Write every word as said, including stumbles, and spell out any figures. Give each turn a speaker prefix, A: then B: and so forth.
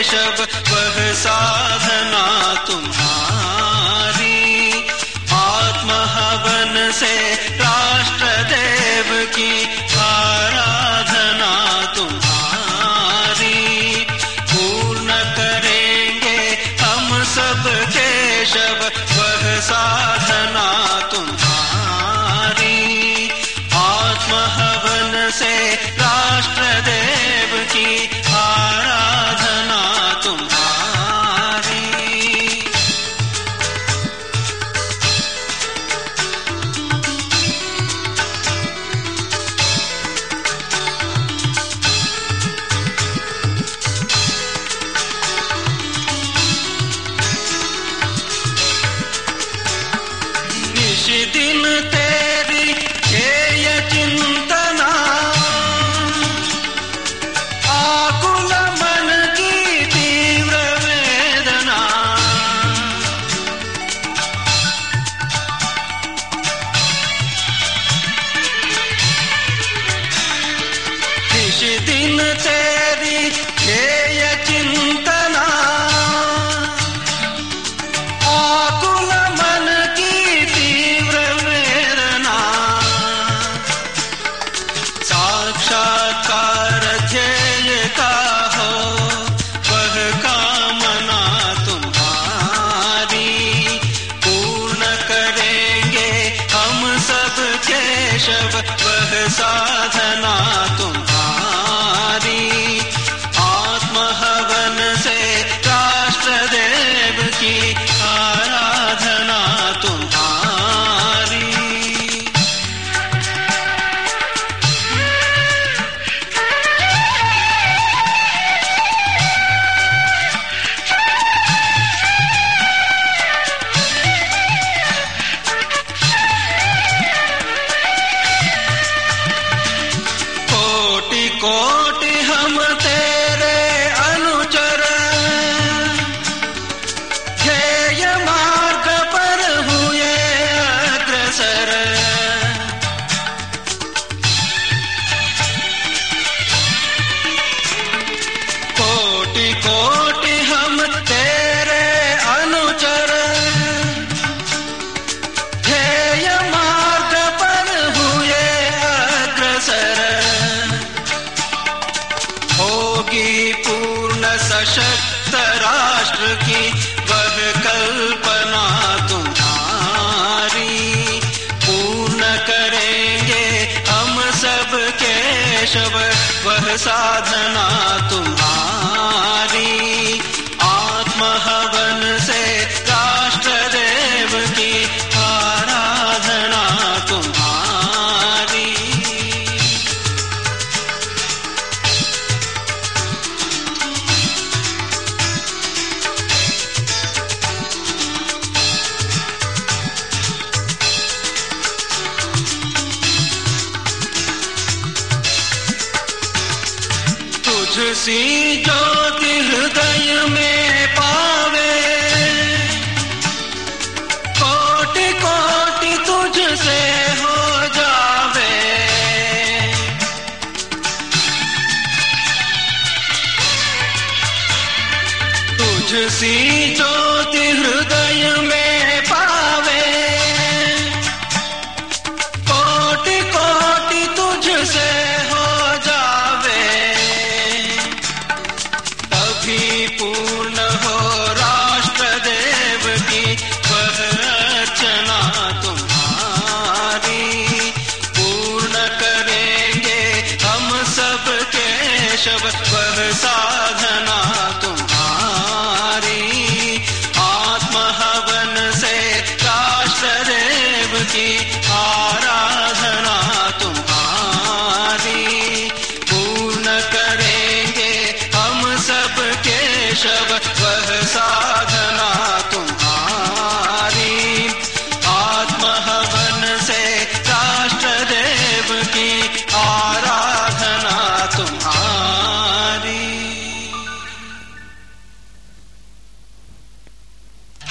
A: केशव वह साधना तुम्हारी। आत्महवन से राष्ट्र देव की आराधना तुम्हारी। पूर्ण करेंगे हम सब केशव वह साधना तुम्हारी। आत्महवन से राष्ट्र देव की आराधना तुम्हारी। निश दिन तेरी ध्येय चिंतना, आकुल मन की तीव्र वेदना। निश दिन तेरी ध्येय चिंतना, आकुल मन की तीव्र वेदना। साक्षात्कार ध्येय का हो वह कामना तुम्हारी। पूर्ण करेंगे हम सब केशव वह साधना तुम्हारी। आत्महवन से राष्ट्र देव की आराधना तुम्हारी। कोटि कोटि हम तेरे अनुचर, ध्येय मार्ग पर हुए अग्रसर। कोटि कोटि हम तेरे अनुचर, ध्येय मार्ग पर हुए अग्रसर। होगी पूर्ण सशक्त राष्ट्र की वह कल्पना तुम्हारी। पूर्ण करेंगे हम सब केशव वह साधना तुम्हारी। आत्महवन से राष्ट्र देव की आराधना तुम्हारी। तुझसी ज्योति हृदय में पावे, कोटि कोटि तुझसे हो जावे। तुझसी ज्योति हृदय में पावे, कोटि कोटि तुझसे हो जावे। तभी पूर्ण हो राष्ट्र देव की वह अर्चना तुम्हारी। पूर्ण करेंगे हम सब केशव वह साधना तुम्हारी। आत्महवन से राष्ट्र देव की